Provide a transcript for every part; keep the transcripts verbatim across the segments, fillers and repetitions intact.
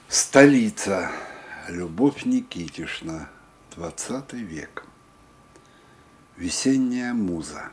Столица. Любовь Никитишна. Двадцатый век. Весенняя муза.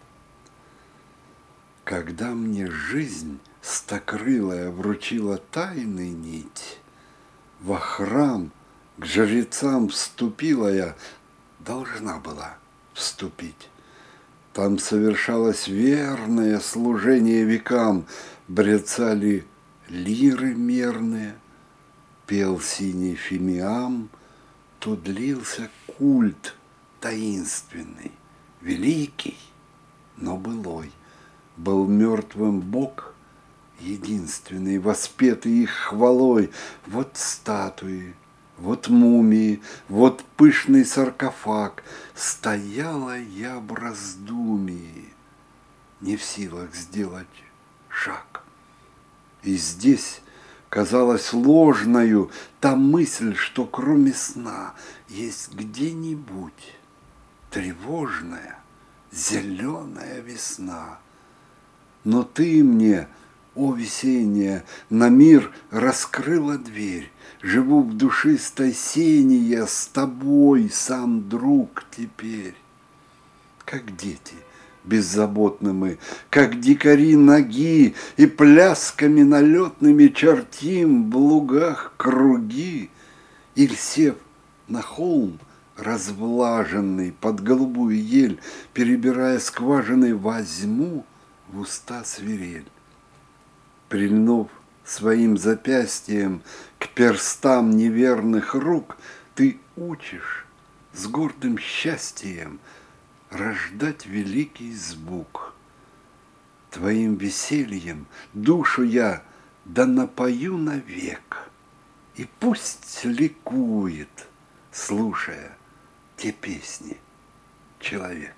Когда мне жизнь стокрылая вручила тайны нить, во храм к жрецам вступила я, должна была вступить. Там совершалось верное служение векам, брецали лиры мерные, пел синий фимиам, то длился культ таинственный, великий, но былой. Был мертвым Бог единственный, воспетый их хвалой. Вот статуи, вот мумии, вот пышный саркофаг. Стояла я в раздумии, не в силах сделать шаг. И здесь казалась ложною та мысль, что кроме сна есть где-нибудь тревожная зеленая весна. Но ты мне, о весенняя, на мир раскрыла дверь. Живу в душистой сене я с тобой, сам друг теперь. Как дети беззаботны мы, как дикари ноги, и плясками налетными чертим в лугах круги. Иль сев на холм развлаженный под голубую ель, перебирая скважины, возьму в уста свирель. Прильнув своим запястьем к перстам неверных рук, ты учишь с гордым счастьем рождать великий звук. Твоим весельем душу я да напою навек, и пусть ликует, слушая те песни, человек.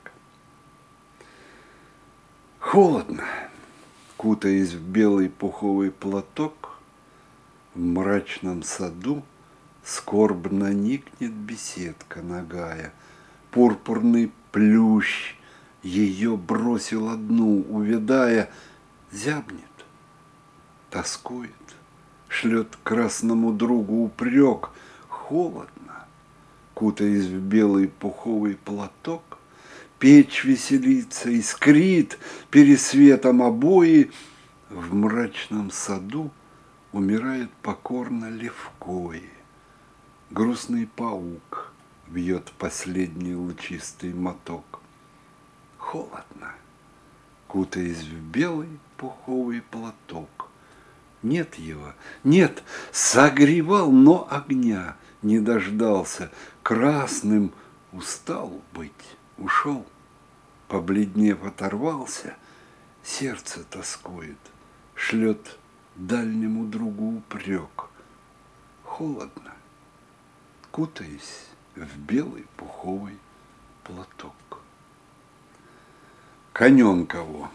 Холодно, кутаясь в белый пуховый платок, в мрачном саду скорбно никнет беседка нагая. Пурпурный плющ ее бросил одну, увядая, зябнет, тоскует, шлет красному другу упрек. Холодно, кутаясь в белый пуховый платок, печь веселится, искрит пересветом обои. В мрачном саду умирает покорно левкои. Грустный паук бьет последний лучистый моток. Холодно, кутаясь в белый пуховый платок. Нет его, нет, согревал, но огня не дождался. Красным устал быть, ушел, побледнев оторвался. Сердце тоскует, шлет дальнему другу упрек. Холодно, кутаясь в белый пуховый платок. Каненкову.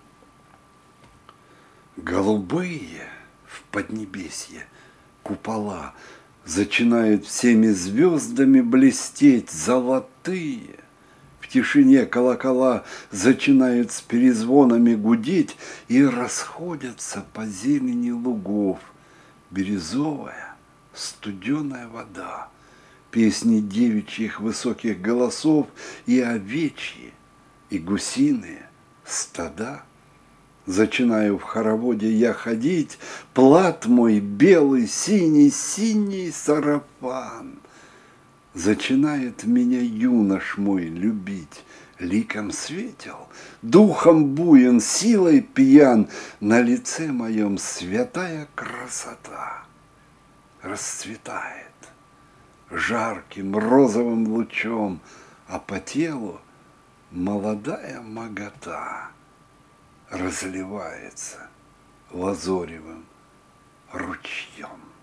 Голубые в поднебесье купола зачинают всеми звездами блестеть. Золотые в тишине колокола зачинают с перезвонами гудеть и расходятся по зелени лугов. Бирюзовая студеная вода, песни девичьих высоких голосов и овечьи, и гусиные стада. Зачинаю в хороводе я ходить, плат мой белый, синий, синий сарафан. Зачинает меня юнош мой любить, ликом светел, духом буен, силой пьян, на лице моем святая красота расцветает жарким розовым лучом, а по телу молодая могота разливается лазоревым ручьем.